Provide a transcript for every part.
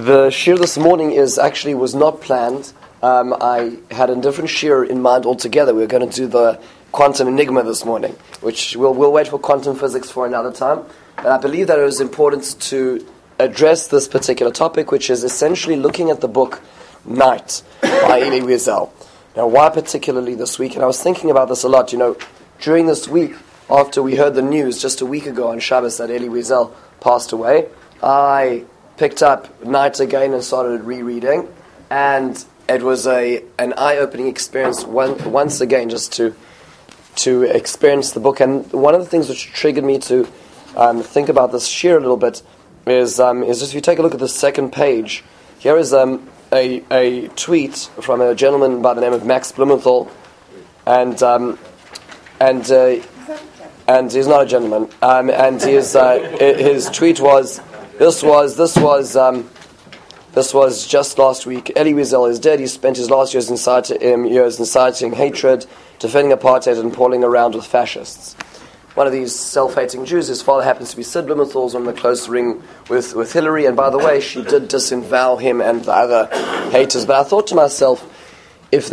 The shir this morning was not planned. I had a different shir in mind altogether. We were going to do the quantum enigma this morning, which we'll wait for quantum physics for another time. But I believe that it was important to address this particular topic, which is essentially looking at the book Night by Elie Wiesel. Now, why particularly this week? And I was thinking about this a lot. During this week, after we heard the news just a week ago on Shabbos that Elie Wiesel passed away, I picked up Night again and started rereading, and it was an eye-opening experience once again just to experience the book. And one of the things which triggered me to think about this shir a little bit is just if you take a look at the second page, here is a tweet from a gentleman by the name of Max Blumenthal, and he's not a gentleman, and his tweet was, This was just last week. Elie Wiesel is dead. He spent his last years inciting hatred, defending apartheid, and palling around with fascists. One of these self-hating Jews. His father happens to be Sid Blumenthal, on the close ring with Hillary. And by the way, she did disavow him and the other haters. But I thought to myself, if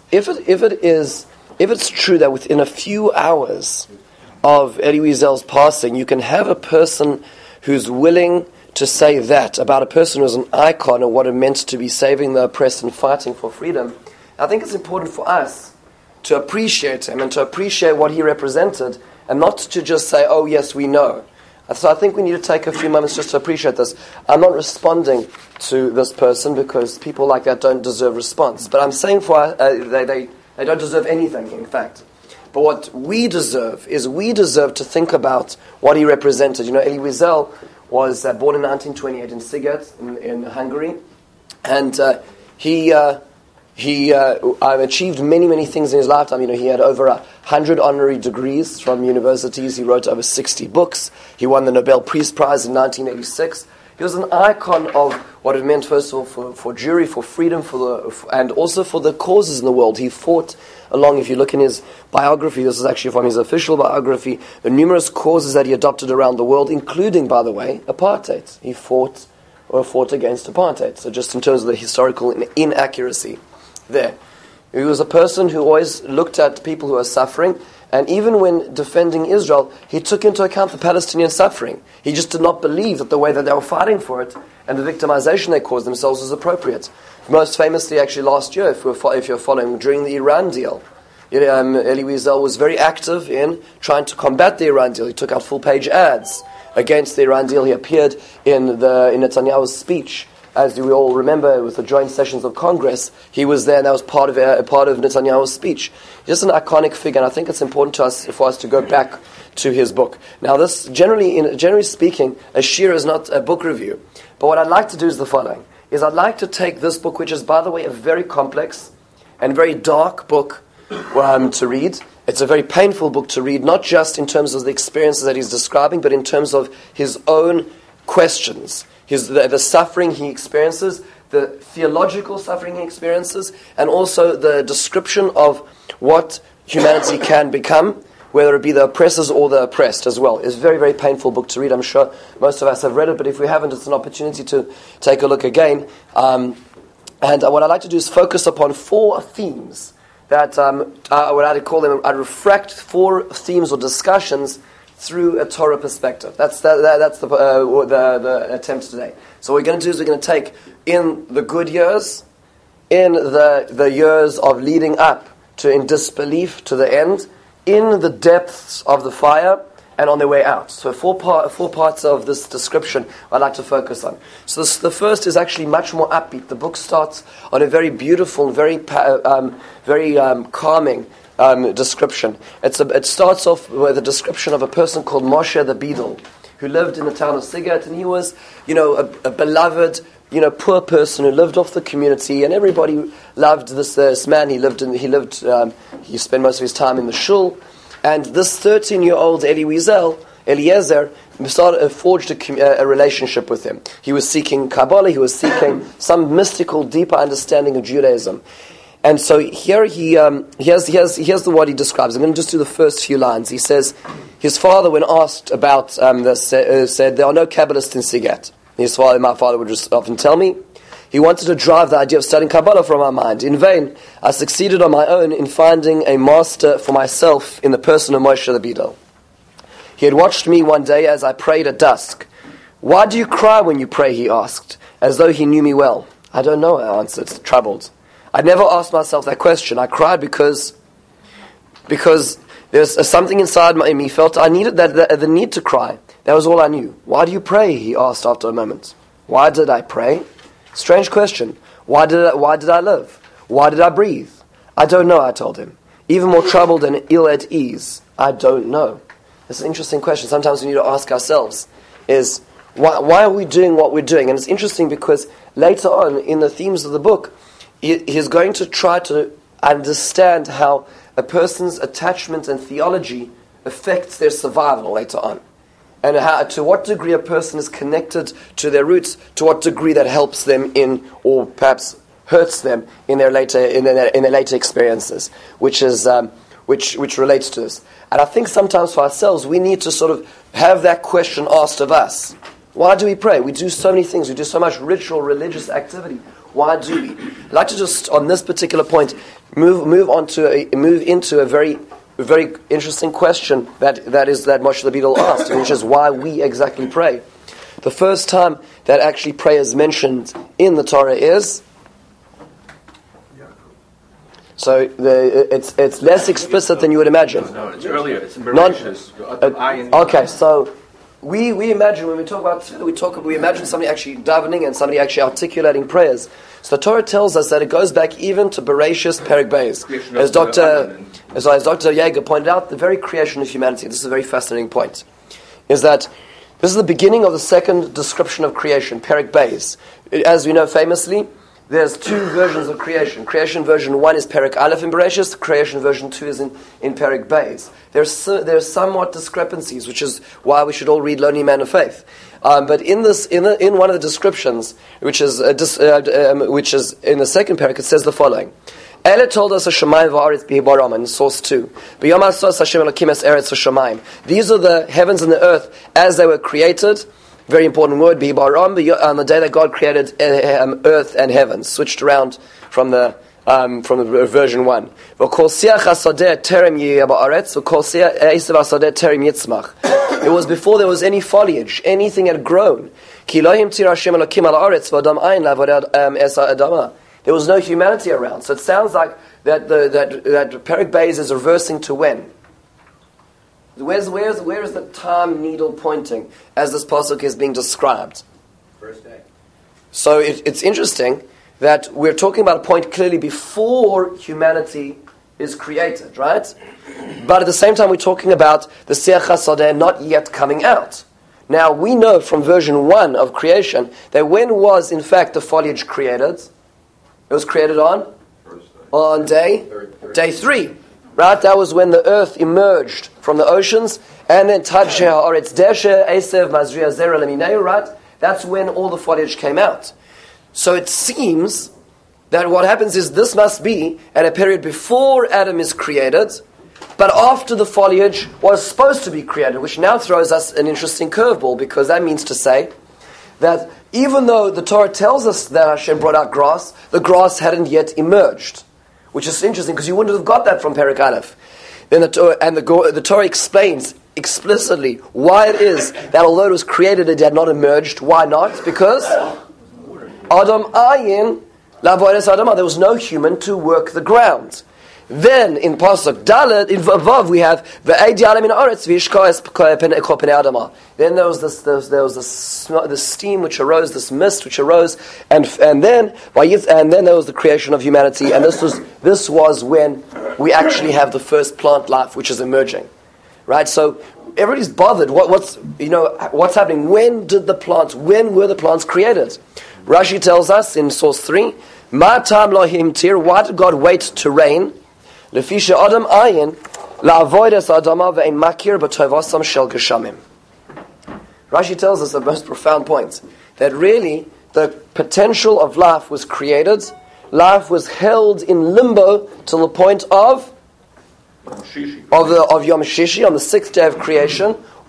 it's true that within a few hours of Elie Wiesel's passing, you can have a person who's willing to say that about a person who's an icon of what it meant to be saving the oppressed and fighting for freedom, I think it's important for us to appreciate him and to appreciate what he represented, and not to just say, oh yes, we know. So I think we need to take a few moments just to appreciate this. I'm not responding to this person because people like that don't deserve response. But I'm saying they don't deserve anything, in fact. But what we deserve to think about what he represented. Elie Wiesel was born in 1928 in Sziget in Hungary, and he achieved many things in his lifetime. He had over 100 honorary degrees from universities. He wrote over 60 books. He won the Nobel Peace Prize in 1986. He was an icon of what it meant, first of all, for Jewry, for freedom, and also for the causes in the world. He fought along, if you look in his biography, this is actually from his official biography, the numerous causes that he adopted around the world, including, by the way, apartheid. He fought against apartheid. So just in terms of the historical inaccuracy there. He was a person who always looked at people who are suffering, and even when defending Israel, he took into account the Palestinian suffering. He just did not believe that the way that they were fighting for it and the victimization they caused themselves was appropriate. Most famously, actually, last year, if you're following, during the Iran deal, Elie Wiesel was very active in trying to combat the Iran deal. He took out full-page ads against the Iran deal. He appeared in Netanyahu's speech. As we all remember, with the joint sessions of Congress, he was there, and that was part of Netanyahu's speech. Just an iconic figure, and I think it's important for us to go back to his book. Now, this generally speaking, a shir is not a book review. But what I'd like to do is the following: I'd like to take this book, which is, by the way, a very complex and very dark book to read. It's a very painful book to read, not just in terms of the experiences that he's describing, but in terms of his own questions. The suffering he experiences, the theological suffering he experiences, and also the description of what humanity can become, whether it be the oppressors or the oppressed as well. It's a very, very painful book to read. I'm sure most of us have read it, but if we haven't, it's an opportunity to take a look again. And what I'd like to do is focus upon four themes that, what I'd call them, I'd refract four themes or discussions through a Torah perspective. That's the attempt today. So what we're going to do is we're going to take in the good years, in the years of leading up to in disbelief to the end, in the depths of the fire, and on their way out. So four parts of this description I'd like to focus on. So the first is actually much more upbeat. The book starts on a very beautiful, very calming description. It starts off with a description of a person called Moshe the Beadle, who lived in the town of Sziget, and he was, a beloved, poor person who lived off the community, and everybody loved this man. He spent most of his time in the shul, and this 13-year-old Eliezer forged a relationship with him. He was seeking Kabbalah. He was seeking some mystical, deeper understanding of Judaism. And so here here's what he describes. I'm going to just do the first few lines. He says, his father, when asked about this, said there are no Kabbalists in Sziget. My father would just often tell me. He wanted to drive the idea of studying Kabbalah from my mind. In vain, I succeeded on my own in finding a master for myself in the person of Moshe Rabbeinu. He had watched me one day as I prayed at dusk. "Why do you cry when you pray?" he asked, as though he knew me well. "I don't know," I answered, troubled. I'd never asked myself that question. I cried because there's something inside me felt I needed the need to cry. That was all I knew. "Why do you pray?" he asked after a moment. Why did I pray? Strange question. Why did I live? Why did I breathe? "I don't know," I told him. Even more troubled and ill at ease. "I don't know." It's an interesting question. Sometimes we need to ask ourselves, is why are we doing what we're doing? And it's interesting because later on in the themes of the book, he's going to try to understand how a person's attachment and theology affects their survival later on. And to what degree a person is connected to their roots, to what degree that helps them in, or perhaps hurts them in their later experiences, which relates to this. And I think sometimes for ourselves, we need to sort of have that question asked of us. Why do we pray? We do so many things. We do so much ritual, religious activity. Why do we? I'd like to just, on this particular point, move into a very interesting question that Moshe Rabbeinu asked, which is why we exactly pray. The first time that actually prayer is mentioned in the Torah is... So it's less explicit than you would imagine. No, it's earlier. It's in Bereshis. Okay, so we imagine when we talk about tefillah, we imagine somebody actually davening and somebody actually articulating prayers. So the Torah tells us that it goes back even to Bereshis Perek Beis. As Dr. Yeager pointed out, the very creation of humanity. This is a very fascinating point. Is that this is the beginning of the second description of creation, Perek Beis. As we know famously, there's two versions of creation. Creation version 1 is Perek Aleph in Bereshis. Creation version 2 is in Perek Beis. There's somewhat discrepancies, which is why we should all read Lonely Man of Faith. But in one of the descriptions, which is in the second Perek, it says the following. Ela told us Hashemayim v'aretz b'hibaram in source 2. B'yom ha'asos Hashem Elokim es eretz v'shamayim. These are the heavens and the earth as they were created. Very important word, b'hibaram, on the day that God created earth and heavens. Switched around from the version 1. V'kol siach hasadeh terem yiyeh ba'aretz, v'kol siach esav hasadeh terem yitzmach. It was before there was any foliage, anything had grown. Ki lo himtzir Hashem Elokim al haaretz v'adam ayin la'avodat esa adama. There was no humanity around. So it sounds like that Perek Beis is reversing to when? Where is the time needle pointing as this pasuk is being described? First day. So it's interesting that we're talking about a point clearly before humanity is created, right? But at the same time we're talking about the Siach HaSadeh not yet coming out. Now we know from version 1 of creation that when was in fact the foliage created? It was created on day 3. Right? That was when the earth emerged from the oceans, and then right? That's when all the foliage came out. So it seems that what happens is this must be at a period before Adam is created, but after the foliage was supposed to be created, which now throws us an interesting curveball, because that means to say that even though the Torah tells us that Hashem brought out grass, the grass hadn't yet emerged. Which is interesting, because you wouldn't have got that from Perek Aleph. Then the Torah explains explicitly why it is that although it was created, it had not emerged. Why not? Because Adam Ayin Lavodas Adama, there was no human to work the ground. Then in Pasuk Dalet, in Vav, we have Ve'edi Alam in Aretz V'yishka Pen Adama. Then there was this steam which arose, this mist which arose, and then there was the creation of humanity, and this was when we actually have the first plant life which is emerging, right? So everybody's bothered. What's happening? When were the plants created? Rashi tells us in source 3, Ma tam lo himtir. Why did God wait to rain? Lefisha Adam ayin la'avodas adama ve'ein makir b'tovasam shel geshamim. Rashi tells us the most profound point, that really the potential of life was created, life was held in limbo till the point of Yom Shishi, on the 6th day of creation,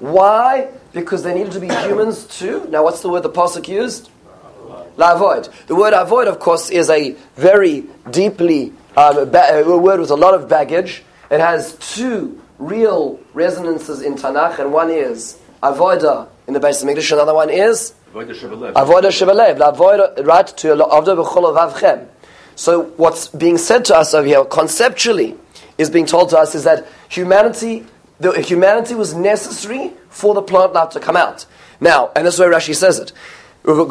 Why? Because they needed to be humans too. Now, what's the word the pasuk used? La'avoid. The word avoid, of course, is a very deeply a word with a lot of baggage. It has two real resonances in Tanakh, and one is avoida in the Beis Hamikdash, and another one is avoida shebelev. La'avoid, right, to avdo b'chol vavchem. So what's being said to us over here, conceptually, is being told to us is that humanity was necessary for the plant life to come out. Now, and this is where Rashi says it. When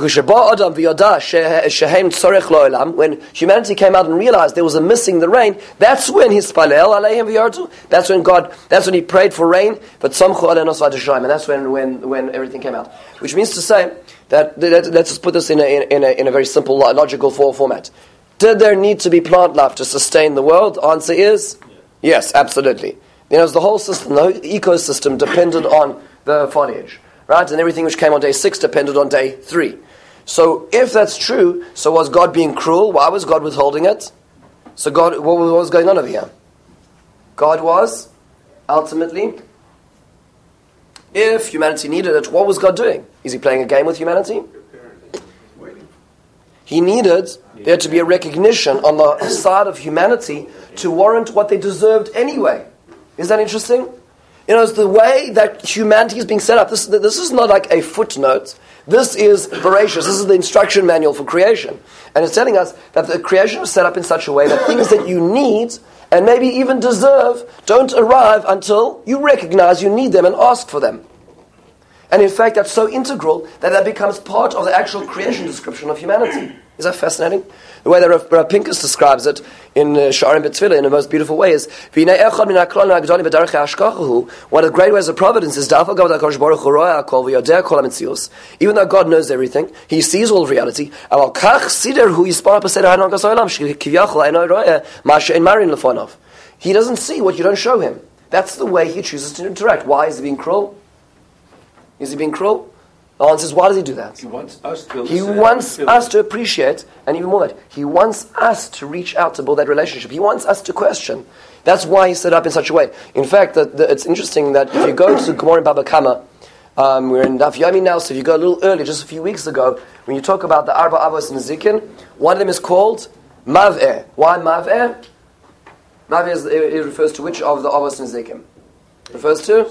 humanity came out and realized there was a missing the rain, that's when that's when he prayed for rain, but and that's when everything came out. Which means to say that let's just put this in a very simple logical format. Did there need to be plant life to sustain the world? Answer is yes, absolutely. The whole system, the whole ecosystem depended on the foliage. Right? And everything which came on day 6 depended on day 3. So if that's true, so was God being cruel? Why was God withholding it? So what was going on over here? God was, ultimately, if humanity needed it, what was God doing? Is he playing a game with humanity? He needed there to be a recognition on the side of humanity to warrant what they deserved anyway. Is that interesting? It's the way that humanity is being set up. This is not like a footnote. This is voracious. This is the instruction manual for creation. And it's telling us that the creation was set up in such a way that things that you need and maybe even deserve don't arrive until you recognize you need them and ask for them. And in fact, that's so integral that becomes part of the actual creation description of humanity. Is that fascinating? The way that Rav Pinkus describes it in Sha'arim B'Tfilah in the most beautiful way is one of the great ways of providence is even though God knows everything, He sees all of reality. He doesn't see what you don't show Him. That's the way He chooses to interact. Why is He being cruel? Is He being cruel? The answer is, why does He do that? He wants us to He wants us to appreciate, and even more that, He wants us to reach out to build that relationship. He wants us to question. That's why He set up in such a way. In fact, it's interesting that if you go to Gemara in Baba Kama, we're in Daf Yomi now, so if you go a little earlier, just a few weeks ago, when you talk about the Arba Avos and Zikin, one of them is called Mav'eh. Why Mav'eh? Mav'eh it refers to which of the Avos and Zikin? It refers to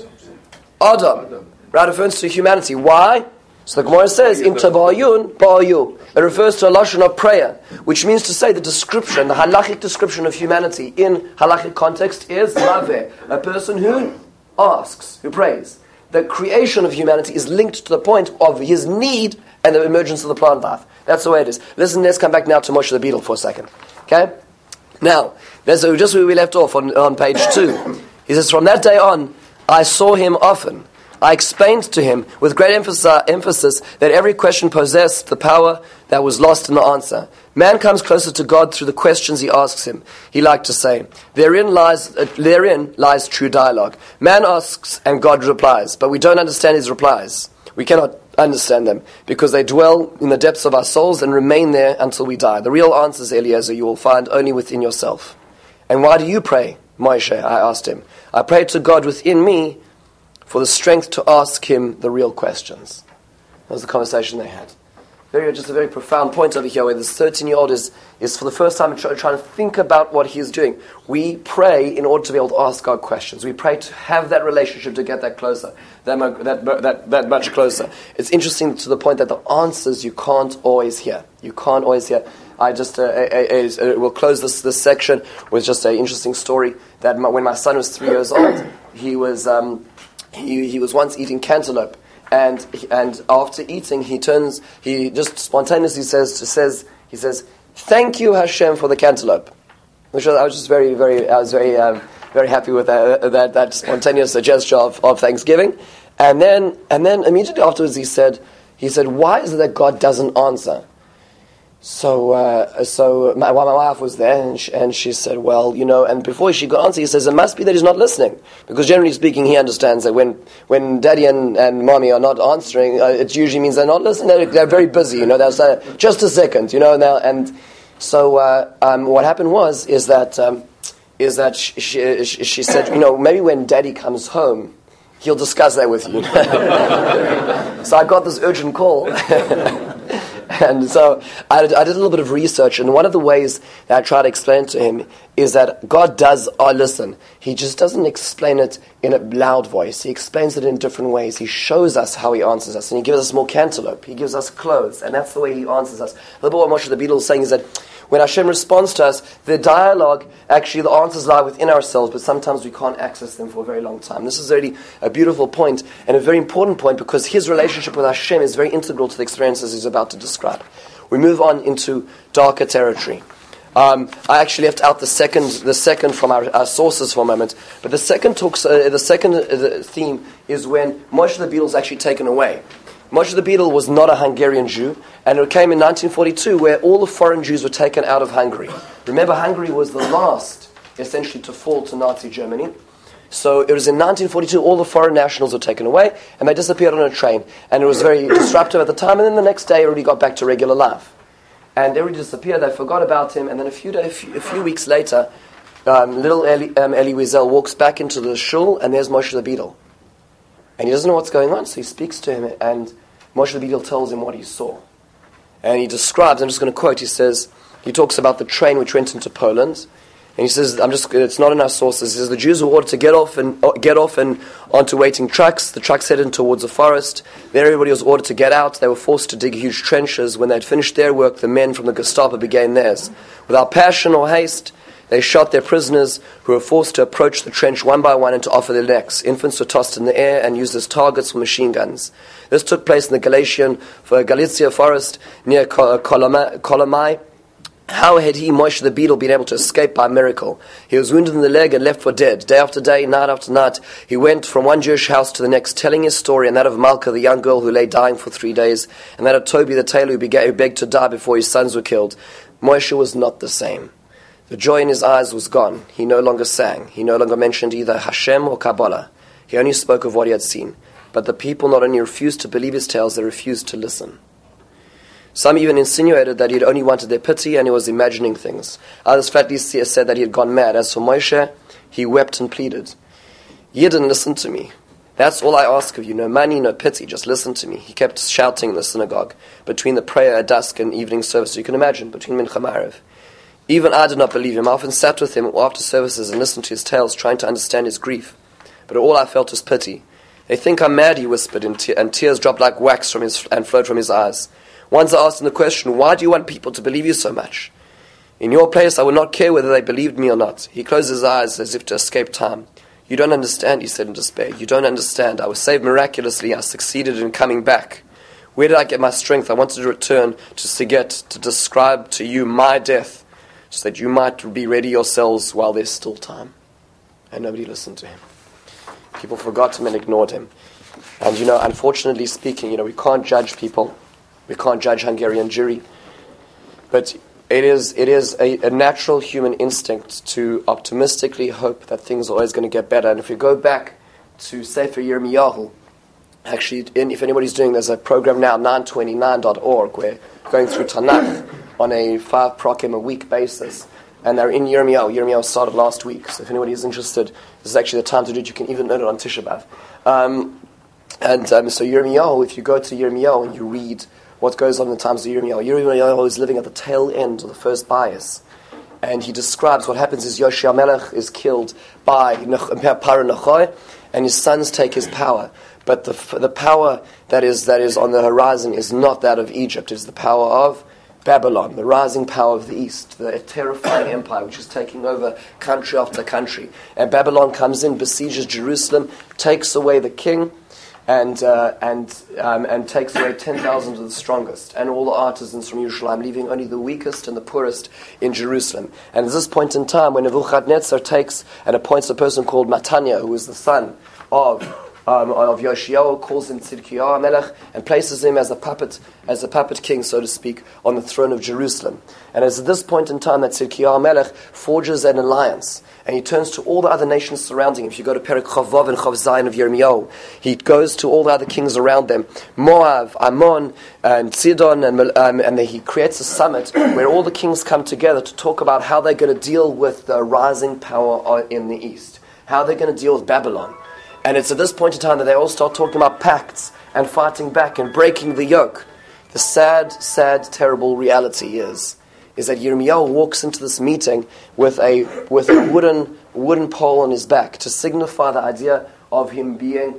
Adam. Right, it refers to humanity. Why? So the Gemara says, in Tabayun, Ba'ayu. It refers to a lashon of prayer, which means to say the description, the halachic description of humanity in halachic context is Maveh, a person who asks, who prays. The creation of humanity is linked to the point of his need and the emergence of the plant life. That's the way it is. Listen, let's come back now to Moshe the beetle for a second. Okay? Now, there's just where we left off on page 2. He says, from that day on, I saw him often. I explained to him with great emphasis that every question possessed the power that was lost in the answer. Man comes closer to God through the questions he asks him. He liked to say, therein lies true dialogue. Man asks and God replies, but we don't understand his replies. We cannot understand them because they dwell in the depths of our souls and remain there until we die. The real answers, Eliezer, you will find only within yourself. And why do you pray, Moshe? I asked him. I pray to God within me for the strength to ask Him the real questions. That was the conversation they had. Just a very profound point over here where this 13-year-old is for the first time trying to think about what he's doing. We pray in order to be able to ask God questions. We pray to have that relationship, to get that closer, that much closer. It's interesting to the point that the answers you can't always hear. You can't always hear. I just we'll close this section with just an interesting story that when my son was 3 years old, he was once eating cantaloupe. And after eating, he just spontaneously says, "Thank you, Hashem, for the cantaloupe." Which I was just very happy with that spontaneous gesture of thanksgiving. And then immediately afterwards, he said, "Why is it that God doesn't answer?" So my wife was there, and she said, well, and before she could answer, he says, it must be that he's not listening. Because generally speaking, he understands that when daddy and mommy are not answering, it usually means they're not listening, they're very busy, they'll say, just a second, now, and so what happened is that she said, maybe when daddy comes home, he'll discuss that with you. So I got this urgent call. And so I did a little bit of research, and one of the ways that I try to explain to him is that God does listen. He just doesn't explain it in a loud voice. He explains it in different ways. He shows us how he answers us, and he gives us more cantaloupe. He gives us clothes, and that's the way he answers us. A little bit what Moshe the Beadle is saying is that when Hashem responds to us, the dialogue, actually the answers lie within ourselves, but sometimes we can't access them for a very long time. This is really a beautiful point, and a very important point, because his relationship with Hashem is very integral to the experiences he's about to describe. We move on into darker territory. I actually left out the second from our sources for a moment, but the second theme is when Moshe the Beadle is actually taken away. Moshe the Beadle was not a Hungarian Jew, and it came in 1942 where all the foreign Jews were taken out of Hungary. Remember, Hungary was the last, essentially, to fall to Nazi Germany. So it was in 1942, all the foreign nationals were taken away, and they disappeared on a train. And it was very disruptive at the time, and then the next day everybody got back to regular life. And everybody disappeared, they forgot about him, and then a few weeks later, little Eli Wiesel walks back into the shul, and there's Moshe the Beadle. And he doesn't know what's going on, so he speaks to him, and Moshe the Beadle tells him what he saw. And he describes, I'm just going to quote, he talks about the train which went into Poland, and he says, it's not in our sources, he says, the Jews were ordered to get off and onto waiting trucks. The trucks headed towards a forest. There everybody was ordered to get out. They were forced to dig huge trenches. When they'd finished their work, the men from the Gestapo began theirs. Without passion or haste, they shot their prisoners, who were forced to approach the trench one by one and to offer their necks. Infants were tossed in the air and used as targets for machine guns. This took place in the Galicia forest near Kolomai. How had he, Moshe the Beadle, been able to escape by miracle? He was wounded in the leg and left for dead. Day after day, night after night, he went from one Jewish house to the next, telling his story, and that of Malka, the young girl who lay dying for 3 days, and that of Toby the tailor who begged to die before his sons were killed. Moshe was not the same. The joy in his eyes was gone. He no longer sang. He no longer mentioned either Hashem or Kabbalah. He only spoke of what he had seen. But the people not only refused to believe his tales, they refused to listen. Some even insinuated that he had only wanted their pity and he was imagining things. Others flatly said that he had gone mad. As for Moshe, he wept and pleaded. You didn't listen to me. That's all I ask of you. No money, no pity. Just listen to me. He kept shouting in the synagogue between the prayer at dusk and evening service. You can imagine, between Mincha and Maariv. Even I did not believe him. I often sat with him after services and listened to his tales, trying to understand his grief. But all I felt was pity. They think I'm mad, he whispered, and tears dropped like wax and flowed from his eyes. Once I asked him the question, why do you want people to believe you so much? In your place, I would not care whether they believed me or not. He closed his eyes as if to escape time. You don't understand, he said in despair. You don't understand. I was saved miraculously. I succeeded in coming back. Where did I get my strength? I wanted to return to Siget to describe to you my death, so that you might be ready yourselves while there's still time. And nobody listened to him. People forgot him and ignored him. And unfortunately speaking, we can't judge people. We can't judge Hungarian Jewry. But it is a natural human instinct to optimistically hope that things are always going to get better. And if we go back to Sefer Yirmiyahu, actually, if anybody's doing, there's a program now, 929.org, where going through Tanakh on a 5 prokim a week basis. And they're in Yirmiyahu. Yirmiyahu started last week. So if anybody is interested, this is actually the time to do it. You can even learn it on Tisha B'Av. So Yirmiyahu, if you go to Yirmiyahu and you read what goes on in the times of Yirmiyahu is living at the tail end of the first bias. And he describes what happens is Yoshia Melech is killed by Paro Nechoy, and his sons take his power. But the power that is on the horizon is not that of Egypt. It is the power of Babylon, the rising power of the East, the terrifying empire which is taking over country after country. And Babylon comes in, besieges Jerusalem, takes away the king, and takes away 10,000 of the strongest, and all the artisans from Yerushalayim, leaving only the weakest and the poorest in Jerusalem. And at this point in time, when Nebuchadnezzar takes and appoints a person called Matanya, who is the son of Yoshiyahu, calls him Tzidkiyahu Melech, and places him as a puppet king, so to speak, on the throne of Jerusalem. And it's at this point in time that Tzidkiyahu Melech forges an alliance, and he turns to all the other nations surrounding him. If you go to Perek Chavav and Chav Zayin of Yirmiyahu, he goes to all the other kings around them, Moab, Ammon, and Sidon, and he creates a summit where all the kings come together to talk about how they're going to deal with the rising power in the east, how they're going to deal with Babylon. And it's at this point in time that they all start talking about pacts and fighting back and breaking the yoke. The sad, terrible reality is that Yirmiyahu walks into this meeting with a wooden pole on his back to signify the idea of him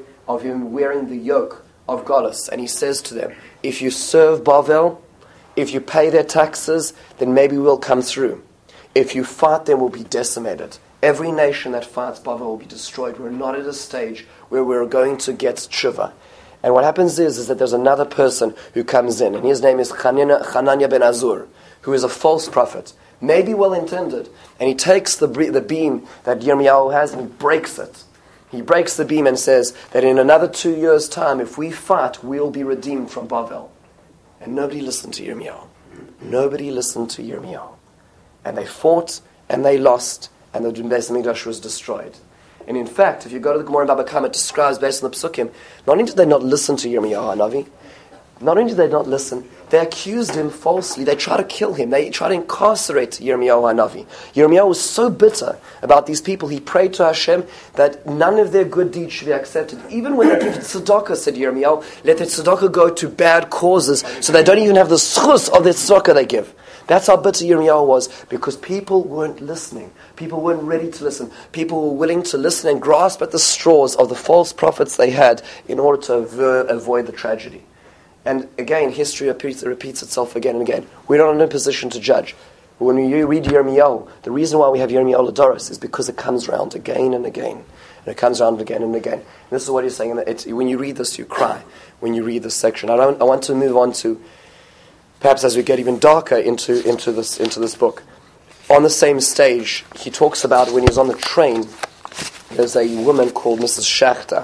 wearing the yoke of Golus. And he says to them, if you serve Bavel, if you pay their taxes, then maybe we'll come through. If you fight them, we'll be decimated. Every nation that fights Bavel will be destroyed. We're not at a stage where we're going to get tshuva. And what happens is that there's another person who comes in, and his name is Hananiah ben Azur, who is a false prophet, maybe well-intended, and he takes the beam that Yirmiyahu has and he breaks it. He breaks the beam and says that in another 2 years' time, if we fight, we'll be redeemed from Bavel. And nobody listened to Yirmiyahu. Nobody listened to Yirmiyahu. And they fought, and they lost, and the Beis Hamikdash was destroyed. And in fact, if you go to the Gemara in Baba Kama, it describes based on the Psukim, not only did they not listen to Yirmiyahu HaNavi, not only did they not listen, they accused him falsely. They tried to kill him. They tried to incarcerate Yirmiyahu HaNavi. Yirmiyahu was so bitter about these people, he prayed to Hashem that none of their good deeds should be accepted. Even when they give tzedakah, said Yirmiyahu, let their tzedakah go to bad causes, so they don't even have the schus of the tzedakah they give. That's how bitter Yirmiyahu was, because people weren't listening. People weren't ready to listen. People were willing to listen and grasp at the straws of the false prophets they had in order to avoid the tragedy. And again, history repeats itself again and again. We're not in a position to judge. But when you read Yirmiyahu, the reason why we have Yirmiyahu Ladoros is because it comes around again and again. And it comes around again and again. And this is what he's saying. When you read this, you cry. When you read this section. I want to move on to, perhaps as we get even darker into this book. On the same stage, he talks about when he's on the train, there's a woman called Mrs. Shachter.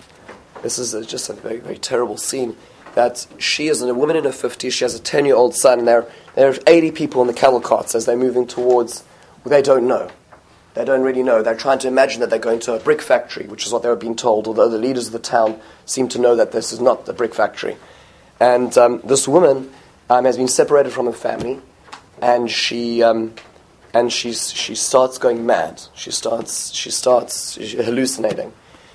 This is just a very, very terrible scene. That she is a woman in her 50s, she has a 10-year-old son, and there are 80 people in the camel carts as they're moving towards, they don't know. They don't really know. They're trying to imagine that they're going to a brick factory, which is what they were being told, although the leaders of the town seem to know that this is not the brick factory. And this woman has been separated from her family, and she starts going mad. She starts hallucinating.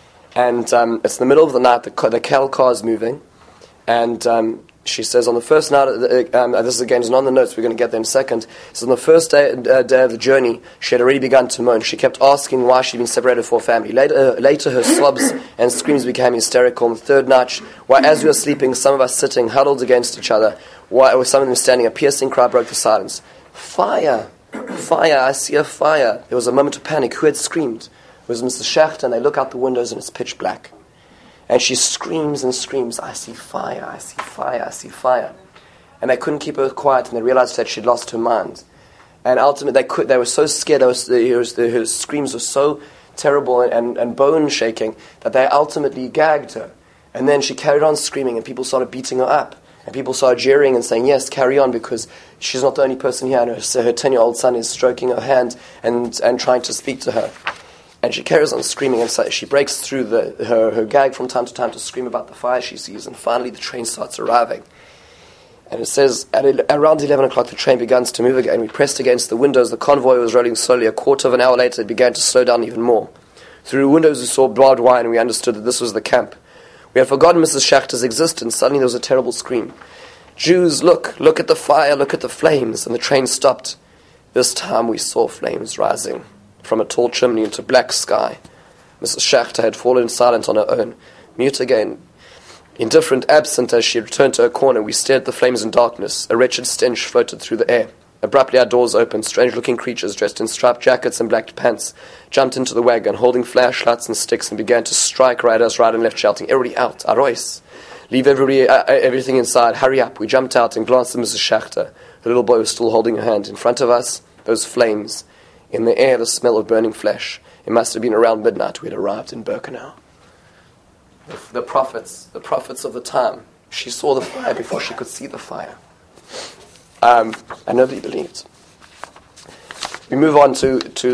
And it's in the middle of the night, the cattle car is moving, and she says on the first night, this again is not on the notes, we're going to get there in a second. So on the first day of the journey, she had already begun to moan. She kept asking why she'd been separated from her family. Later her sobs and screams became hysterical. On the third night, while as we were sleeping, some of us sitting huddled against each other, while some of them standing, a piercing cry broke the silence. Fire! Fire! I see a fire! There was a moment of panic. Who had screamed? It was Mrs. Shachter, and they look out the windows and it's pitch black. And she screams and screams, I see fire, I see fire, I see fire. And they couldn't keep her quiet, and they realized that she'd lost her mind. And ultimately, they were so scared, her screams were so terrible and bone-shaking, that they ultimately gagged her. And then she carried on screaming, and people started beating her up. And people started jeering and saying, yes, carry on, because she's not the only person here. And her 10-year-old son is stroking her hand and trying to speak to her. And she carries on screaming, and so she breaks through her gag from time to time to scream about the fire she sees, and finally the train starts arriving. And it says, at around 11 o'clock the train begins to move again. We pressed against the windows, the convoy was rolling slowly. A quarter of an hour later it began to slow down even more. Through the windows we saw barbed wire, and we understood that this was the camp. We had forgotten Mrs. Shachter's existence. Suddenly there was a terrible scream. Jews, look at the fire, look at the flames. And the train stopped. This time we saw flames rising from a tall chimney into black sky. Mrs. Shachter had fallen silent on her own, mute again. Indifferent, absent, as she returned to her corner, we stared at the flames in darkness. A wretched stench floated through the air. Abruptly our doors opened. Strange-looking creatures dressed in striped jackets and black pants jumped into the wagon, holding flashlights and sticks, and began to strike riders right and left, shouting, everybody out, Arois! Leave everything inside, hurry up. We jumped out and glanced at Mrs. Shachter. The little boy was still holding her hand. In front of us, those flames. In the air, the smell of burning flesh. It must have been around midnight we had arrived in Birkenau. The prophets of the time. She saw the fire before she could see the fire. And nobody believed. We move on to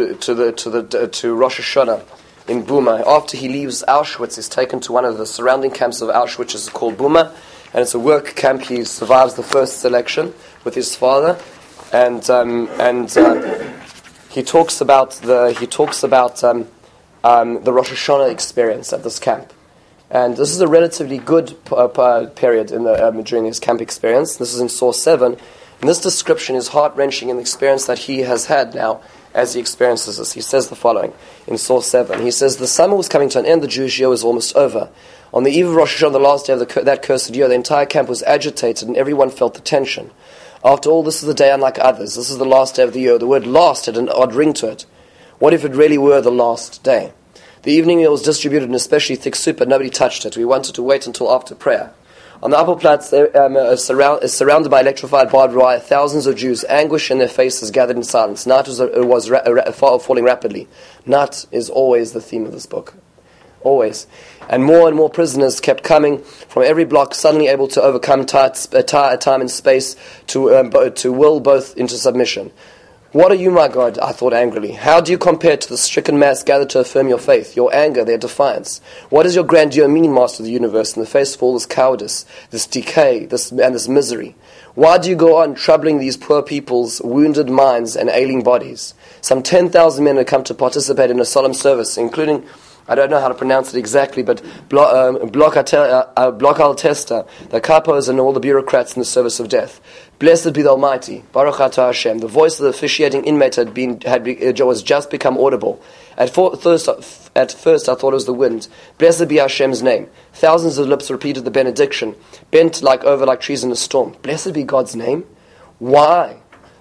Rosh Hashanah in Buma. After he leaves Auschwitz, he's taken to one of the surrounding camps of Auschwitz, which is called Buma, and it's a work camp. He survives the first selection with his father, and he talks about the Rosh Hashanah experience at this camp. And this is a relatively good period during his camp experience. This is in Source 7. And this description is heart-wrenching in the experience that he has had now as he experiences this. He says the following in Source 7. He says, the summer was coming to an end, the Jewish year was almost over. On the eve of Rosh Hashanah, the last day of that cursed year, the entire camp was agitated and everyone felt the tension. After all, this is the day unlike others. This is the last day of the year. The word last had an odd ring to it. What if it really were the last day? The evening meal was distributed in especially thick soup, but nobody touched it. We wanted to wait until after prayer. On the upper Platz, surrounded by electrified barbed wire, thousands of Jews, anguish in their faces, gathered in silence. Night was falling rapidly. Night is always the theme of this book. Always. And more prisoners kept coming from every block, suddenly able to overcome time and space to will both into submission. What are you, my God? I thought angrily. How do you compare to the stricken mass gathered to affirm your faith, your anger, their defiance? What does your grandeur mean, Master of the universe, in the face of all this cowardice, this decay, this misery? Why do you go on troubling these poor people's wounded minds and ailing bodies? Some 10,000 men had come to participate in a solemn service, including, I don't know how to pronounce it exactly, but Bloch al Testa, the capos and all the bureaucrats in the service of death. Blessed be the Almighty, Baruch Atah Hashem. The voice of the officiating inmate was just become audible. At first I thought it was the wind. Blessed be Hashem's name. Thousands of lips repeated the benediction, bent over like trees in a storm. Blessed be God's name? Why?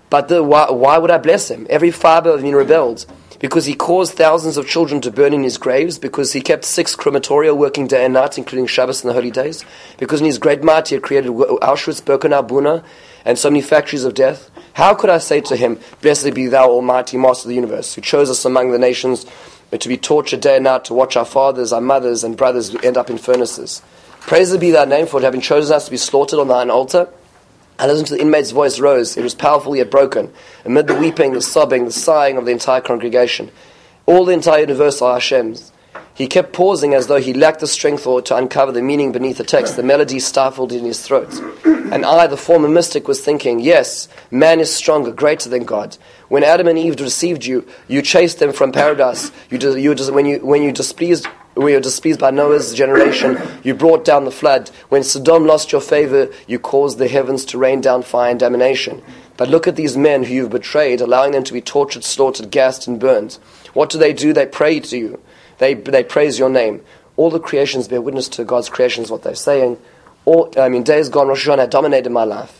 Why would I bless him? Every fiber of me rebelled. Because he caused thousands of children to burn in his graves, because he kept 6 crematoria working day and night, including Shabbos and the holy days, because in his great might he had created Auschwitz, Birkenau, Buna, and so many factories of death. How could I say to him, blessed be thou, Almighty Master of the universe, who chose us among the nations to be tortured day and night, to watch our fathers, our mothers, and brothers end up in furnaces. Praised be thy name for having chosen us to be slaughtered on thine altar. I listened to the inmate's voice rose. It was powerful yet broken. Amid the weeping, the sobbing, the sighing of the entire congregation. All the entire universe are Hashem's. He kept pausing as though he lacked the strength to uncover the meaning beneath the text. The melody stifled in his throat. And I, the former mystic, was thinking, yes, man is stronger, greater than God. When Adam and Eve received you, you chased them from paradise. When you were displeased by Noah's generation, you brought down the flood. When Sodom lost your favor, you caused the heavens to rain down fire and damnation. But look at these men who you've betrayed, allowing them to be tortured, slaughtered, gassed, and burned. What do? They pray to you. They praise your name. All the creations bear witness to God's creation is what they're saying. Days gone, Rosh Hashanah dominated my life.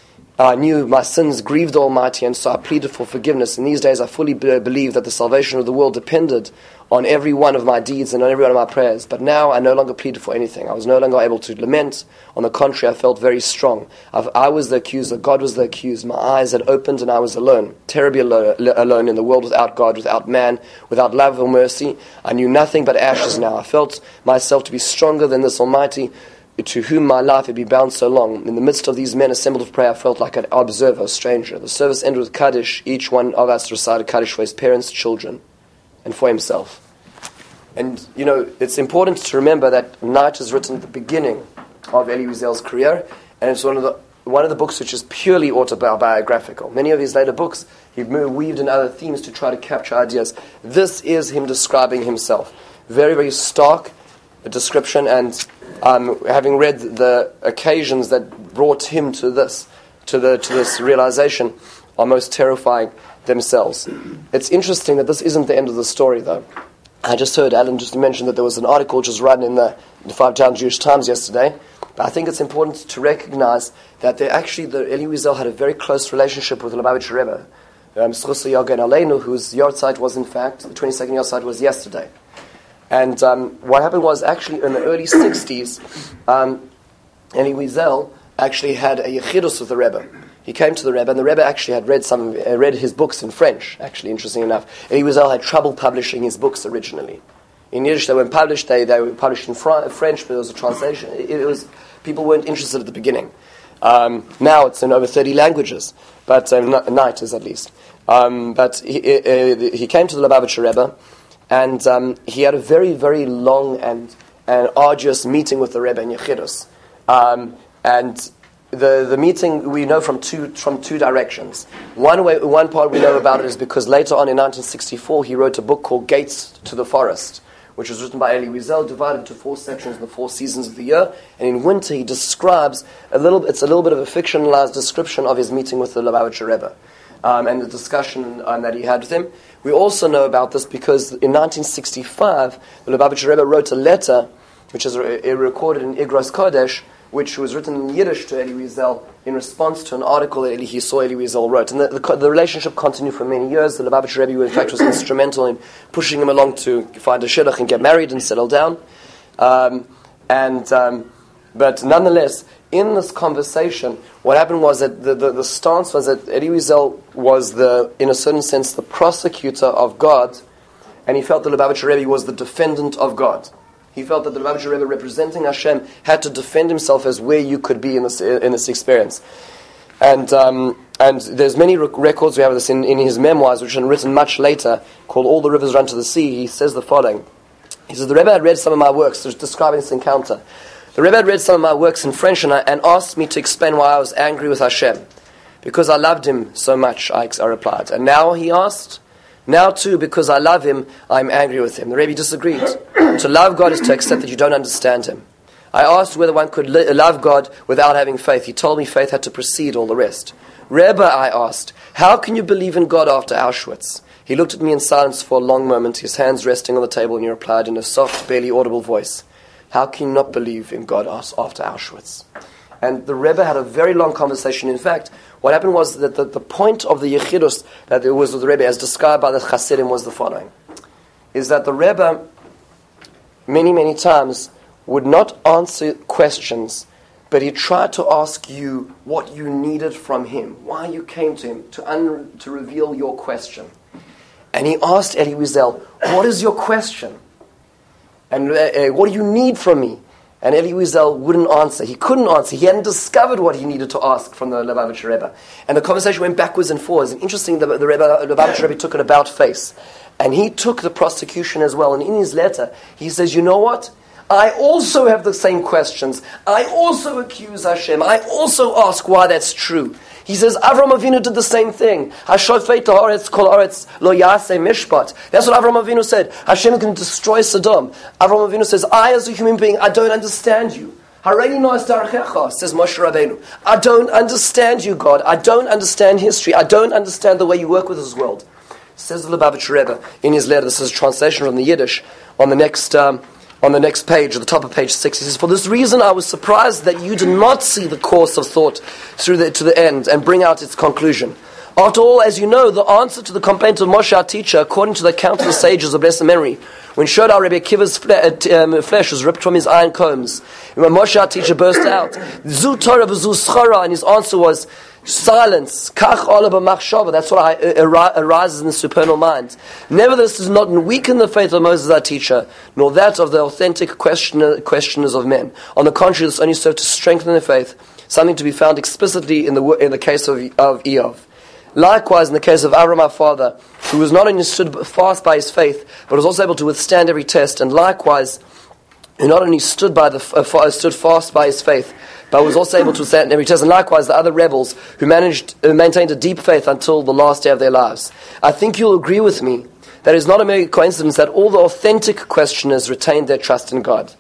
I knew my sins grieved the Almighty, and so I pleaded for forgiveness. In these days I fully believe that the salvation of the world depended on every one of my deeds and on every one of my prayers. But now I no longer pleaded for anything. I was no longer able to lament. On the contrary, I felt very strong. I was the accuser. God was the accused. My eyes had opened and I was alone. Terribly alone in the world without God, without man, without love or mercy. I knew nothing but ashes now. I felt myself to be stronger than this Almighty, to whom my life had been bound so long. In the midst of these men assembled for prayer, I felt like an observer, a stranger. The service ended with Kaddish. Each one of us recited Kaddish for his parents, children, and for himself. And, it's important to remember that Night is written at the beginning of Elie Wiesel's career, and it's one of the books which is purely autobiographical. Many of his later books, he weaved in other themes to try to capture ideas. This is him describing himself. Very, very stark description, and having read the occasions that brought him to this realization, are most terrifying themselves. It's interesting that this isn't the end of the story, though. I just heard Alan just mention that there was an article just run in the Five-Town Jewish Times yesterday. But I think it's important to recognize that the Elie Wiesel had a very close relationship with the Lubavitcher Rebbe, Zchus Yagen Aleinu, whose yahrzeit was, in fact, the 22nd yahrzeit was yesterday. And what happened was, actually, in the early 60s, Elie Wiesel actually had a yechidus with the Rebbe. He came to the Rebbe, and the Rebbe actually had read his books in French, actually, interesting enough. Elie Wiesel had trouble publishing his books originally. In Yiddish, they weren't published, they were published in French, but there was a translation. People weren't interested at the beginning. Now it's in over 30 languages, but Night is at least. But he came to the Lubavitcher Rebbe, and he had a very, very long and arduous meeting with the Rebbe in Yechidus. And the meeting we know from two directions. One part we know about it is because later on in 1964 he wrote a book called Gates to the Forest, which was written by Elie Wiesel, divided into 4 sections in the 4 seasons of the year. And in winter he describes it's a little bit of a fictionalized description of his meeting with the Lubavitcher Rebbe and the discussion that he had with him. We also know about this because in 1965 the Lubavitcher Rebbe wrote a letter, which is recorded in Igros Kodesh, which was written in Yiddish to Elie Wiesel in response to an article that he saw Elie Wiesel wrote. And the relationship continued for many years. The Lubavitcher Rebbe, in fact, was instrumental in pushing him along to find a shidduch and get married and settle down. But nonetheless, in this conversation, what happened was that the stance was that Elie Wiesel was, in a certain sense, the prosecutor of God, and he felt the Lubavitcher Rebbe was the defendant of God. He felt that the Lubavitcher Rebbe, representing Hashem, had to defend himself as where you could be in this experience. And there's many records we have of this in his memoirs, which are written much later, called All the Rivers Run to the Sea. He says the following. He says, the Rebbe had read some of my works, describing this encounter. The Rebbe had read some of my works in French and asked me to explain why I was angry with Hashem. Because I loved him so much, I replied. And now, he asked, now too, because I love him, I'm angry with him. The Rebbe disagreed. To love God is to accept that you don't understand him. I asked whether one could love God without having faith. He told me faith had to precede all the rest. Rebbe, I asked, how can you believe in God after Auschwitz? He looked at me in silence for a long moment, his hands resting on the table, and he replied in a soft, barely audible voice, how can you not believe in God after Auschwitz? And the Rebbe had a very long conversation. In fact, what happened was that the point of the Yechidus that there was with the Rebbe, as described by the Hasidim, was the following. Is that the Rebbe, many, many times, would not answer questions, but he tried to ask you what you needed from him, why you came to him, to reveal your question. And he asked Elie Wiesel, what is your question? And what do you need from me? And Elie Wiesel wouldn't answer. He couldn't answer. He hadn't discovered what he needed to ask from the Lubavitcher Rebbe. And the conversation went backwards and forwards. And interesting, the Lubavitcher Rebbe took an about face. And he took the prosecution as well. And in his letter, he says, you know what? I also have the same questions. I also accuse Hashem. I also ask why that's true. He says, Avram Avinu did the same thing. Hashofet haaretz kol haaretz lo yaseh mishpat. That's what Avram Avinu said. Hashem is going to destroy Sodom. Avram Avinu says, I as a human being, I don't understand you. Hareini noas darechecha, says Moshe Rabbeinu. I don't understand you, God. I don't understand history. I don't understand the way you work with this world. Says the Lubavitcher Rebbe in his letter. This is a translation from the Yiddish on the next page, at the top of page 6, he says, for this reason I was surprised that you did not see the course of thought to the end and bring out its conclusion. After all, as you know, the answer to the complaint of Moshe, our teacher, according to the account of the sages of blessed memory, when Shodar Rebbe Akiva's flesh was ripped from his iron combs, and when Moshe, our teacher, burst out, Zu Torah v'zu schara, and his answer was, silence, kach ola b'machshava. That's what arises in the supernal mind. Nevertheless, does not weaken the faith of Moses, our teacher, nor that of the authentic questioners of men. On the contrary, this only served to strengthen their faith, something to be found explicitly in the case of Eov. Likewise, in the case of Avram, our father, who was not only stood fast by his faith, but was also able to withstand every test, and likewise, who not only stood fast by his faith, but was also able to withstand every test, and likewise the other rebels who maintained a deep faith until the last day of their lives. I think you'll agree with me that it is not a mere coincidence that all the authentic questioners retained their trust in God.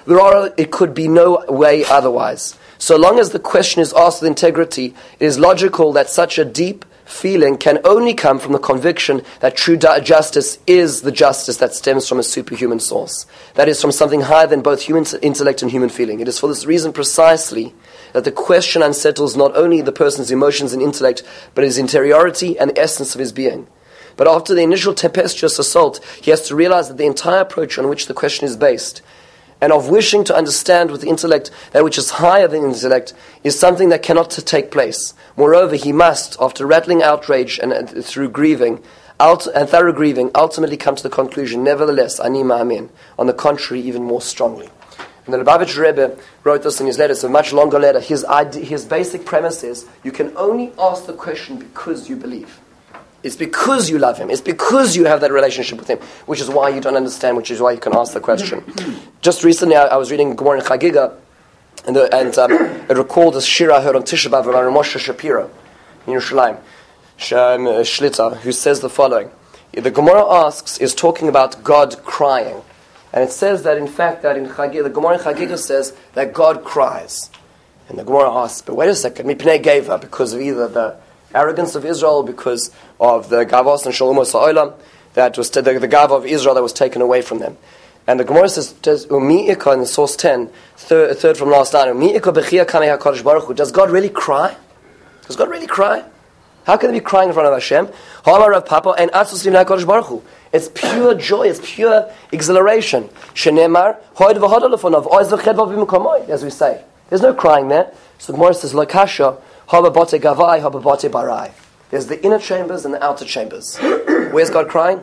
It could be no way otherwise. So long as the question is asked with integrity, it is logical that such a deep feeling can only come from the conviction that true justice is the justice that stems from a superhuman source. That is, from something higher than both human intellect and human feeling. It is for this reason precisely that the question unsettles not only the person's emotions and intellect, but his interiority and the essence of his being. But after the initial tempestuous assault, he has to realize that the entire approach on which the question is based, and of wishing to understand with the intellect that which is higher than intellect, is something that cannot take place. Moreover, he must, after rattling outrage and through grieving, thorough grieving, ultimately come to the conclusion, nevertheless, ani ma'amin, on the contrary, even more strongly. And the Lubavitcher Rebbe wrote this in his letter. It's a much longer letter. His basic premise is, you can only ask the question because you believe. It's because you love him. It's because you have that relationship with him, which is why you don't understand, which is why you can ask the question. Just recently, I was reading Gemara in Chagiga, And it recalled this shir I heard on Tisha B'Av by Moshe Shapiro in Yerushalayim, Shlita, who says the following. The Gemara is talking about God crying. And it says that in fact, that in Chagigah, the Gemara in Chagigah says that God cries. And the Gemara asks, but wait a second, Mipnei Geva, because of either the arrogance of Israel, because of the Gavos and Shalomos Ha'olam, that was the Gava of Israel that was taken away from them. And the Gemara says, Umi'ika in source 10, third from last line, Umi'ika b'chia kamei HaKadosh Baruch Hu. Does God really cry? Does God really cry? How can they be crying in front of Hashem? Ha'amar Rav Papa and Atzos Livnei HaKadosh Baruch Hu. It's pure joy, it's pure exhilaration. Shenemar, Hoyd v'hoda lefonav, Oz v'chedva v'imkomoi, as we say. There's no crying there. So the Gemara says, Lo kasha, haba bote gavai, haba bote barai. There's the inner chambers and the outer chambers. Where's God crying?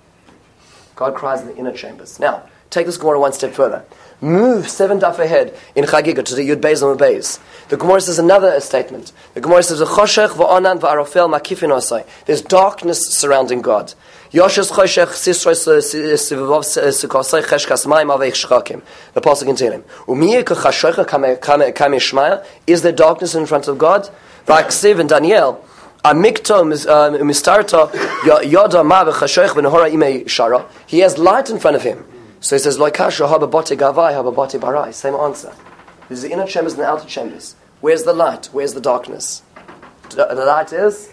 God cries in the inner chambers. Now, take this Gemara one step further. Move 7 daf ahead in Chagigah to the Yud Beis and Beis. The Gemara says another statement. The Gemara says, "Choshech v'onan v'arofel makifin osai." There's darkness surrounding God. Yoshes choshech sisroi sivavov sikosai cheshkas mayim aveich shchakim. The pasuk in Tehillim. U'miyeh kachashocha kamei shmaya. Is there darkness in front of God? V'aksiv in Daniel. Amikto mistarta yoda ma v'chashoch v'nehora imei shara. He has light in front of him. So he says, Loikasha haba bote gavai haba bote barai. Same answer. There's the inner chambers and the outer chambers. Where's the light? Where's the darkness? The light is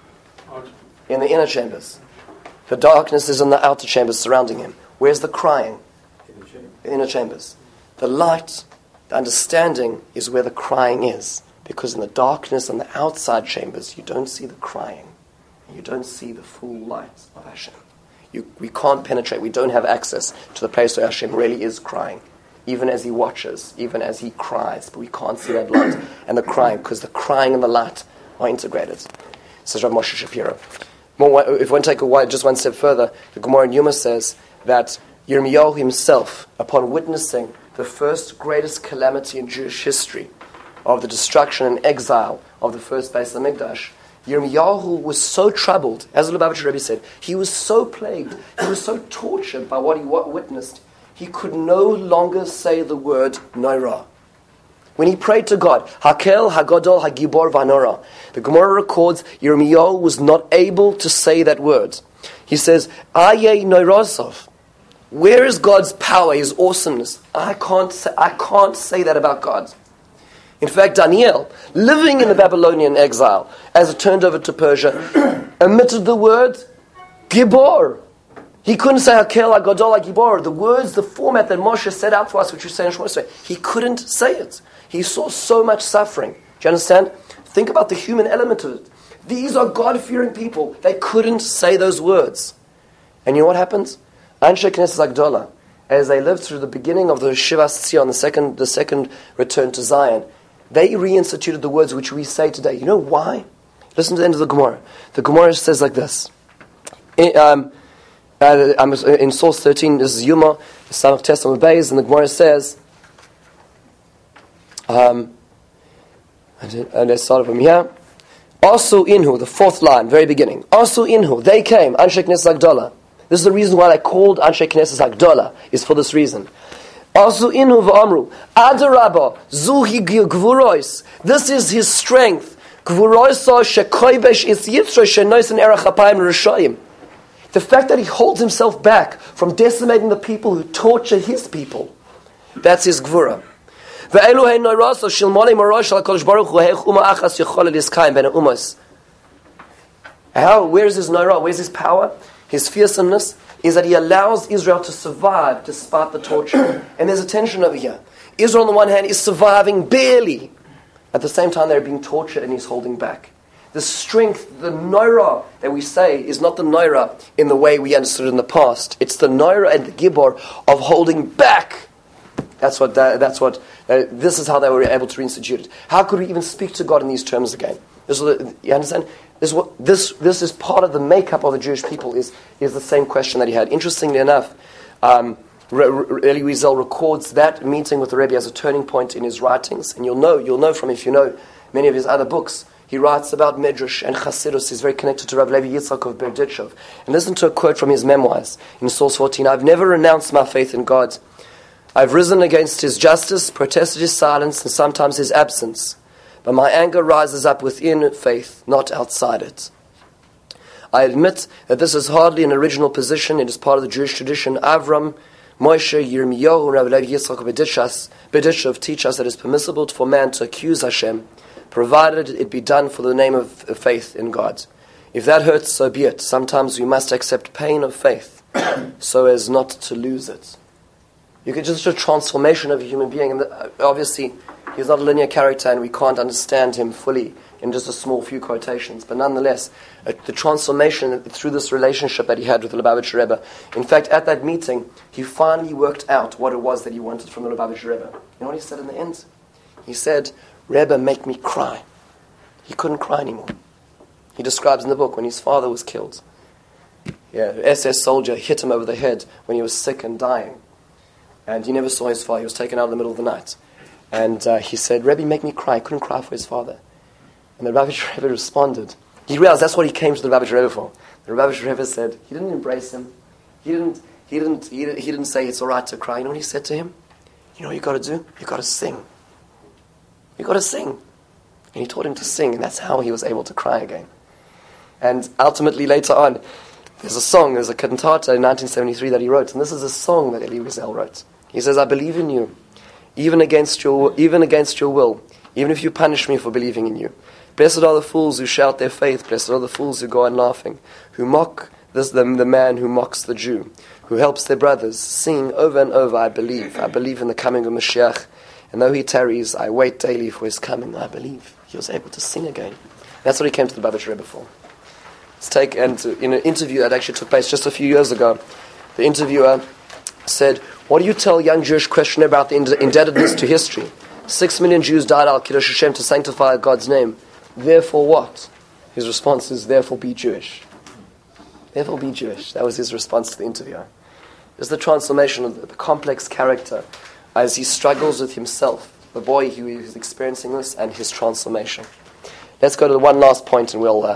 in the inner chambers. The darkness is in the outer chambers surrounding him. Where's the crying? The inner chambers. The light, the understanding is where the crying is. Because in the darkness and the outside chambers, you don't see the crying. You don't see the full light of Hashem. We can't penetrate. We don't have access to the place where Hashem really is crying. Even as He watches, even as He cries. But we can't see that light and the crying, because the crying and the light are integrated. Says Rav Moshe Shapiro. If one take just one step further, the Gemara in Yuma says that Yirmiyahu himself, upon witnessing the first greatest calamity in Jewish history, of the destruction and exile of the first Beis HaMikdash, Yirmiyahu was so troubled, as the Lubavitcher Rebbe said, he was so plagued, he was so tortured by what he witnessed, he could no longer say the word Noira. When he prayed to God, Hakel, Hagadol, Hagibor, Vanora, the Gemara records Yirmiyahu was not able to say that word. He says, Aye Noirosov. Where is God's power, His awesomeness? I can't say that about God. In fact, Daniel, living in the Babylonian exile, as it turned over to Persia, omitted the word Gibor. He couldn't say Hakel, Hagadol, Hagibor. The words, the format that Moshe set out for us, which we say in Shemot Esrei, he couldn't say it. He saw so much suffering. Do you understand? Think about the human element of it. These are God-fearing people. They couldn't say those words. And you know what happens? Anshe Knesset Agdola, as they lived through the beginning of the Shivas Tzion, the second return to Zion, they reinstituted the words which we say today. You know why? Listen to the end of the Gemara. The Gemara says like this. In source 13, this is Yuma, the son of Testament Beis, and the Gemara says, and let's start from here. Asu inhu, the fourth line, very beginning. Asu inhu, they came, Anshe Knesset Agdola. This is the reason why they called Anshe Knesset Agdola, is for this reason. Also inu v'amru adarabba zuhi gvurois. This is his strength. Gvuroisa shekoibesh is yitzro shenois and erach hapayim rishayim. The fact that he holds himself back from decimating the people who torture his people, that's his gvura. Ve'elu hey noiraso shilmolei morosh al kodesh baruch hu heich uma achas yechol eliskayim ben umas. Where's his noira? Where's his power? His fearsomeness is that he allows Israel to survive despite the torture. And there's a tension over here. Israel on the one hand is surviving barely. At the same time they're being tortured and he's holding back. The strength, the noira that we say is not the noira in the way we understood it in the past. It's the noira and the gibor of holding back. This is how they were able to reinstitute it. How could we even speak to God in these terms again? You understand? This is part of the makeup of the Jewish people is the same question that he had. Interestingly enough, Eli Wiesel records that meeting with the Rebbe as a turning point in his writings, and you'll know from, if you know many of his other books, he writes about Medrash and Chassidus. He's very connected to Rav Levi Yitzchak of Berdichev. And listen to a quote from his memoirs in source 14. I've never renounced my faith in God. I've risen against his justice, protested his silence, and sometimes his absence. But my anger rises up within faith, not outside it. I admit that this is hardly an original position. It is part of the Jewish tradition. Avram, Moshe, Yirmiyahu, and Rabbi Levi Yitzchak Berditchev teach us that it is permissible for man to accuse Hashem, provided it be done for the name of faith in God. If that hurts, so be it. Sometimes we must accept pain of faith so as not to lose it. You can just a transformation of a human being. And obviously, he's not a linear character and we can't understand him fully in just a small few quotations. But nonetheless, the transformation through this relationship that he had with the Lubavitcher Rebbe. In fact, at that meeting, he finally worked out what it was that he wanted from the Lubavitcher Rebbe. You know what he said in the end? He said, Rebbe, make me cry. He couldn't cry anymore. He describes in the book when his father was killed. Yeah, an SS soldier hit him over the head when he was sick and dying. And he never saw his father. He was taken out in the middle of the night. And he said, Rebbe, make me cry. He couldn't cry for his father. And the Lubavitcher Rebbe responded. He realized that's what he came to the Lubavitcher Rebbe for. The Lubavitcher Rebbe said, he didn't embrace him. He didn't say it's all right to cry. You know what he said to him? You know what you got to do? You got to sing. You got to sing. And he taught him to sing, and that's how he was able to cry again. And ultimately, later on, there's a cantata in 1973 that he wrote, and this is a song that Elie Wiesel wrote. He says, I believe in you, even against your will, even if you punish me for believing in you. Blessed are the fools who shout their faith, blessed are the fools who go on laughing, who mock the man who mocks the Jew, who helps their brothers, sing over and over, I believe in the coming of Mashiach, and though he tarries, I wait daily for his coming, I believe. He was able to sing again. That's what he came to the Lubavitcher Rebbe for. In an interview that actually took place just a few years ago, the interviewer said, what do you tell young Jewish questioner about the indebtedness to history? 6 million Jews died al Kiddush Hashem to sanctify God's name. Therefore what? His response is, therefore be Jewish. Therefore be Jewish. That was his response to the interviewer. There's the transformation of the complex character as he struggles with himself, the boy who is experiencing this, and his transformation. Let's go to the one last point, and we'll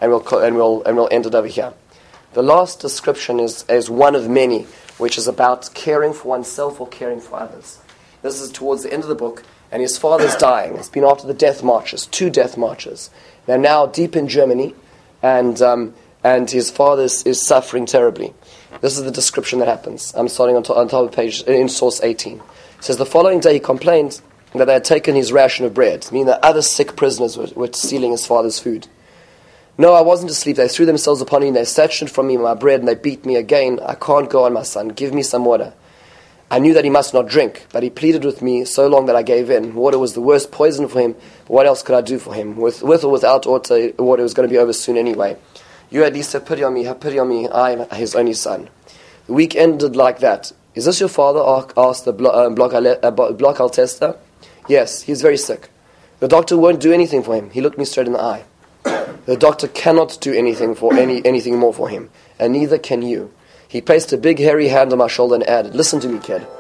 end it over here. The last description is one of many, which is about caring for oneself or caring for others. This is towards the end of the book, and his father's dying. It's been after the death marches, 2 death marches. They're now deep in Germany, and his father is suffering terribly. This is the description that happens. I'm starting on top of the page in source 18. It says, the following day he complained that they had taken his ration of bread, meaning that other sick prisoners were stealing his father's food. No, I wasn't asleep. They threw themselves upon me, and they snatched from me my bread, and they beat me again. I can't go on, my son. Give me some water. I knew that he must not drink, but he pleaded with me so long that I gave in. Water was the worst poison for him, but what else could I do for him? With or without water, was going to be over soon anyway. You at least have pity on me, I am his only son. The week ended like that. Is this your father? Asked the Block Tester. Yes, he's very sick. The doctor won't do anything for him. He looked me straight in the eye. The doctor cannot do anything more for him, and neither can you. He placed a big hairy hand on my shoulder and added, listen to me, kid.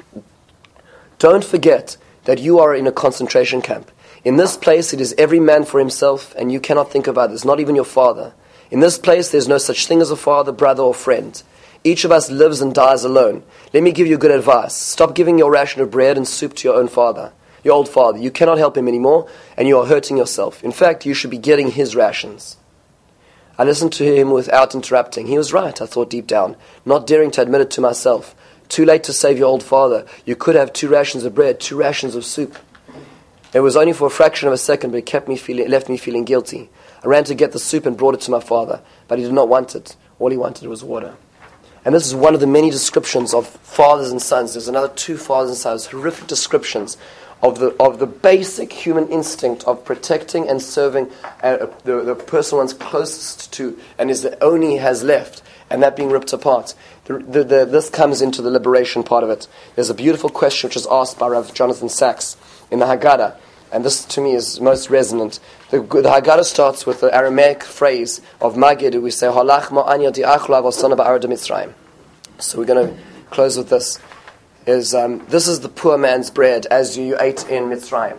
Don't forget that you are in a concentration camp. In this place it is every man for himself, and you cannot think of others, not even your father. In this place there is no such thing as a father, brother, or friend. Each of us lives and dies alone. Let me give you good advice. Stop giving your ration of bread and soup to your own father. Your old father. You cannot help him anymore, and you are hurting yourself. In fact, you should be getting his rations. I listened to him without interrupting. He was right, I thought deep down, not daring to admit it to myself. Too late to save your old father. You could have 2 rations of bread, 2 rations of soup. It was only for a fraction of a second, but it left me feeling guilty. I ran to get the soup and brought it to my father, but he did not want it. All he wanted was water. And this is one of the many descriptions of fathers and sons. There's another 2 fathers and sons, horrific descriptions of the basic human instinct of protecting and serving the person one's closest to and is the only has left, and that being ripped apart. This comes into the liberation part of it. There's a beautiful question which is asked by Rav Jonathan Sachs in the Haggadah, and this to me is most resonant. The Haggadah starts with the Aramaic phrase of Magid, we say, Halach ma'anya di'achla v'asana ba'arad Mitzrayim. So we're going to close with this. This is the poor man's bread as you ate in Mitzrayim.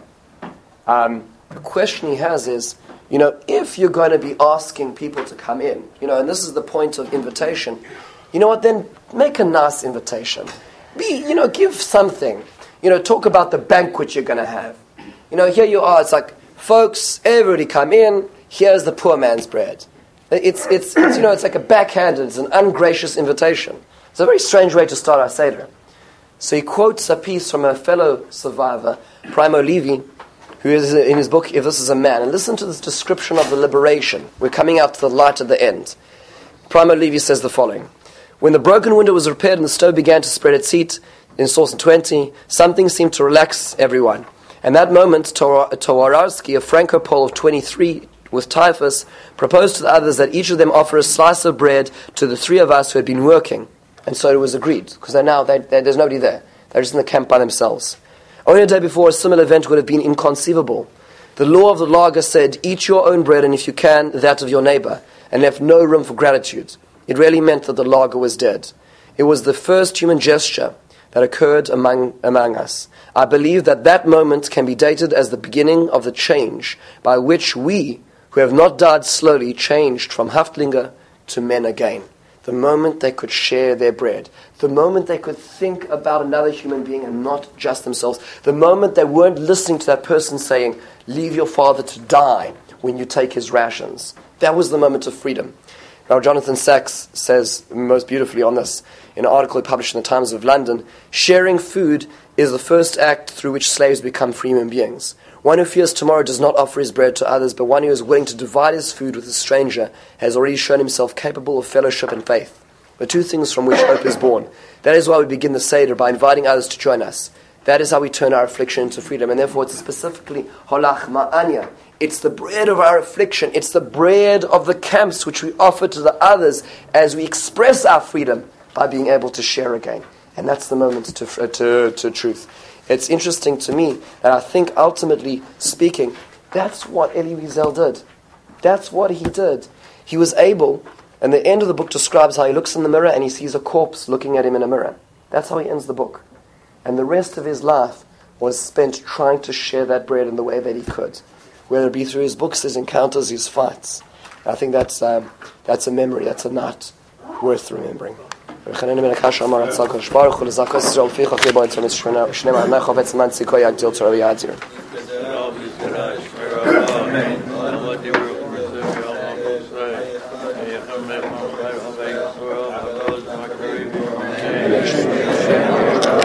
The question he has is, if you're going to be asking people to come in, and this is the point of invitation, you know what, then make a nice invitation. Give something. Talk about the banquet you're going to have. Here you are. It's like, folks, everybody come in. Here's the poor man's bread. It's like a backhanded, it's an ungracious invitation. It's a very strange way to start our Seder. So he quotes a piece from a fellow survivor, Primo Levi, who is in his book, If This Is a Man. And listen to this description of the liberation. We're coming out to the light at the end. Primo Levi says the following. When the broken window was repaired and the stove began to spread its heat, in source 20, something seemed to relax everyone. And that moment, Towarowski, a Franco-Pole of 23 with typhus, proposed to the others that each of them offer a slice of bread to the three of us who had been working. And so it was agreed, because there's nobody there. They're just in the camp by themselves. Only a day before, a similar event would have been inconceivable. The law of the lager said, eat your own bread, and if you can, that of your neighbor, and left no room for gratitude. It really meant that the lager was dead. It was the first human gesture that occurred among us. I believe that moment can be dated as the beginning of the change by which we, who have not died slowly, changed from Haftlinger to men again. The moment they could share their bread. The moment they could think about another human being and not just themselves. The moment they weren't listening to that person saying, leave your father to die when you take his rations. That was the moment of freedom. Now, Jonathan Sachs says most beautifully on this, in an article he published in the Times of London, sharing food is the first act through which slaves become free human beings. One who fears tomorrow does not offer his bread to others, but one who is willing to divide his food with a stranger has already shown himself capable of fellowship and faith, the two things from which hope is born. That is why we begin the Seder, by inviting others to join us. That is how we turn our affliction into freedom, and therefore it's specifically holach ma'anya. It's the bread of our affliction. It's the bread of the camps which we offer to the others as we express our freedom by being able to share again. And that's the moment to truth. It's interesting to me that I think, ultimately speaking, that's what Elie Wiesel did. That's what he did. He was able, and the end of the book describes how he looks in the mirror and he sees a corpse looking at him in a mirror. That's how he ends the book. And the rest of his life was spent trying to share that bread in the way that he could, whether it be through his books, his encounters, his fights. I think that's a memory, that's a night worth remembering. וחננו מלכה שאמר הצל קדוש ברוך הוא לזכו ישראל פיך אחרי בו אצל שני מעדני חופץ למען סיכוי יגדיל תורה ויעזיר.